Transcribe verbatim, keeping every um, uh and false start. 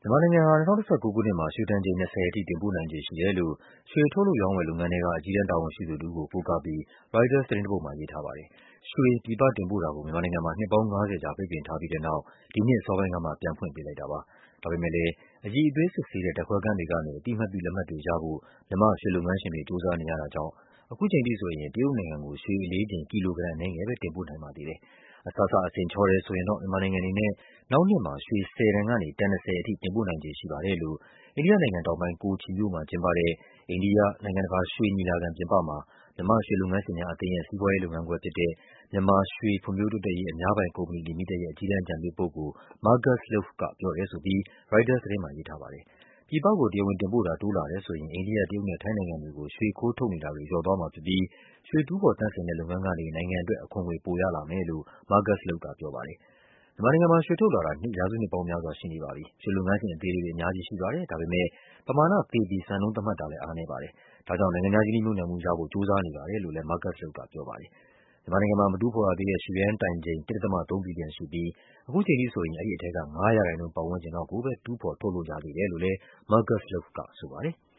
မြန်မာနိုင်ငံဟာ ၂၀၁၉ ခုနှစ်မှာ ရွှေတန်ချိန် ၂၀ အထိ တင်ပို့နိုင်ခြေရှိတယ်လို့ ရွှေထုတ်လုပ်ရောင်းဝယ်လုပ်ငန်းထဲက အကြီးတန်းတာဝန်ရှိသူတဦးကို ကိုးကားပြီး ရိုက်တာသတင်းတပုဒ်မှာ ရေးထားပါတယ်။ ရွှေ ပြည်ပတင်ပို့တာကို မြန်မာနိုင်ငံမှာ နှစ်ပေါင်း ၅၀ ကြာ ပိတ်ပင်ထားပြီးတဲ့နောက် ဒီနှစ်အစောပိုင်းကမှ ပြန်ဖွင့်ပေးလိုက်တာပါ။ ဒါပေမဲ့လည်း အရည်အသွေးစစ်ဆေးတဲ့ ဓာတ်ခွဲခန်းတွေကနေ အသိအမှတ်ပြုလက်မှတ်တွေရဖို့ မြန်မာ့ရွှေလုပ်ငန်းရှင်တွေ ကြိုးစားနေရတာကြောင့် ခုချိန်ထိဆိုရင် တရုတ်နိုင်ငံကို ရွှေအလေးချိန် ကီလိုဂရမ်အနည်းငယ်ပဲ တင်ပို့နိုင်ပါသေးတယ်။ အစစအချိန်ချောတယ်ဆိုရင်တော့ မြန်မာနိုင်ငံအနေနဲ့ နောက်နှစ်မှာ ရွှေ ဆယ်တန်ကနေ တန် ၂၀ အထိ တင်ပို့နိုင်ခြေရှိပါတယ်လို့ အိန္ဒိယနိုင်ငံတောင်ပိုင်း၊ ကိုချီမြို့မှာကျင်းပတဲ့ အိန္ဒိယ နိုင်ငံတကာရွှေညီလာခံပြင်ပမှာ မြန်မာ့ရွှေလုပ်ငန်းရှင်များအသင်းရဲ့ စီးပွားရေးလုပ်ငန်းခွဲဖြစ်တဲ့ မြန်မာရွှေ ဖွံ့ဖြိုးတိုးတက်ရေး အများပိုင်ကုမ္ပဏီလီမိတက်ရဲ့ အကြီးတန်းအကြံပေးပုဂ္ဂိုလ် Margus Lauf က ပြောတယ်ဆိုပြီး ရိုက်တာသတင်းမှာ ရေးထားပါတယ်။ ပြည်ပကို တရားဝင်တင်ပို့တာ တိုးလာတယ်ဆိုရင် အိန္ဒိယ၊ တရုတ်နဲ့ ထိုင်းနိုင်ငံတွေကို ရွှေခိုးထုတ်နေတာတွေ လျော့သွားမှာဖြစ်ပြီး ရွှေတူးဖော်သန့်စင်တဲ့လုပ်ငန်းကနေ နိုင်ငံအတွက် အခွန်ငွေ ပိုရလာမယ်လို့ Margus Lauf ကပြောပါတယ်။ မြန်မာနိုင်ငံမှာ ရွှေထုတ်လာတာ ရာစုနှစ်ပေါင်းများစွာရှိနေပါပြီ။ ရွှေလုပ်ငန်းရှင်အသေးလေးတွေ အများကြီးရှိပါတယ်။ ဒါပေမဲ့ ပမာဏသေပြီး စံနှုန်းသတ်မှတ်တာလည်း အားနည်းပါတယ်။ ဒါကြောင့် နိုင်ငံခြားရင်းနှီးမြှုပ်နှံမှုရဖို့ ကြိုးစားနေပါတယ်လို့လည်း Margus Lauf ကပြောပါတယ်။ မြန်မာနိုင်ငံမှာ မတူးဖော်ရသေးတဲ့ ရွှေရိုင်းတန်ချိန် ၁.၃ ဘီလီယံရှိပြီး ခုချိန်ထိဆိုရင် အဲဒီထဲက ၅% ပတ်ဝန်းကျင်လောက်ကိုပဲ တူးဖော်ထုတ်လုပ်ရသေးတယ်လို့လည်း Margus Lauf ကဆိုပါတယ်။